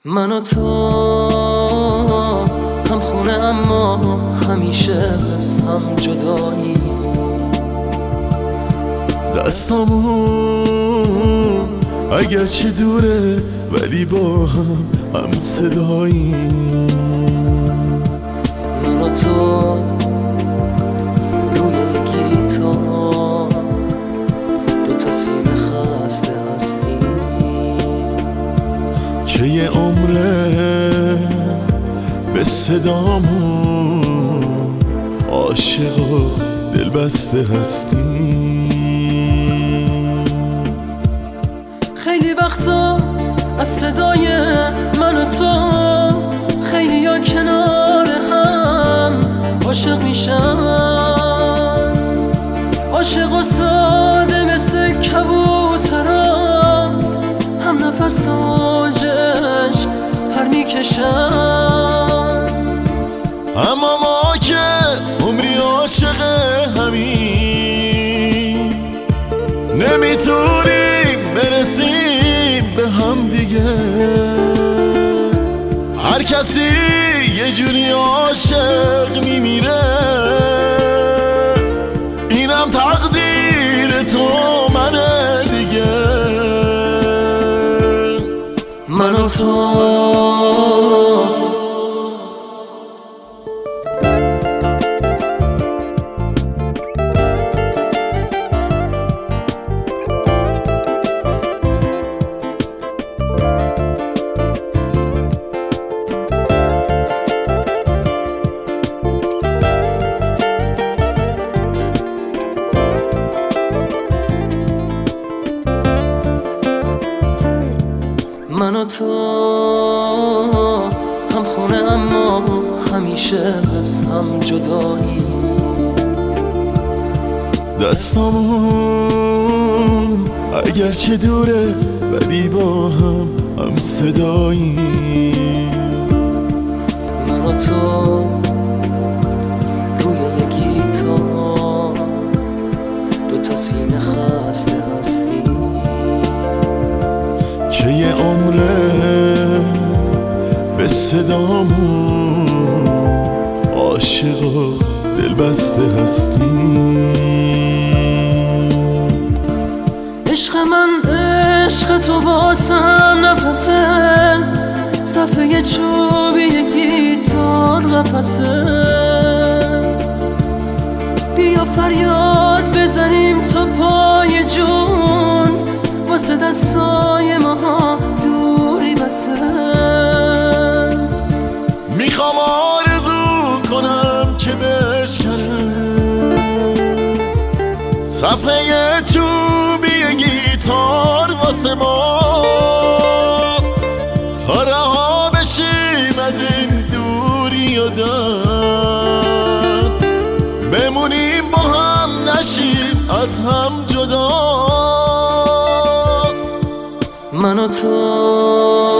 من و تو هم خونه اما همیشه از هم جدایی. دستامون اگرچه دوره ولی با هم صدایی. من و تو روی یکی تا دوتا سینه خسته هستی که یه عمره به صدامون عاشق و دلبسته هستی. خیلی وقتا از صدای من و تو خیلی یا کنار هم عاشق میشن، عاشق و ساده مثل کبوترا هم نفس آجش پر میکشن. اما ما که عمری عاشق همین نمیتونیم برسیم به هم دیگه. هر کسی یه جوری عاشق میمیره، اینم تقدیر تو منه دیگه. من و تو من و تو هم خونه اما همیشه از هم جدایی. دستامون اگرچه دوره ولی با هم صدایی. من و تو روی یکی تا دوتا سینه خسته هستی که یه عمره به صدامون عاشق و دلبسته هستی. عشق من عشق تو واسم نفسه، صفحه چوبی یکی تار قفسه. بیا فریاد بزنیم تا پای جون، واسه دستای ما دوری بسه. میخوام آرزو کنم که بشکنه صفحه چوبی گیتار واسه ما، تا رها بشیم از این دوری و درد، بمونیم با هم نشیم از هم جدا. من و تو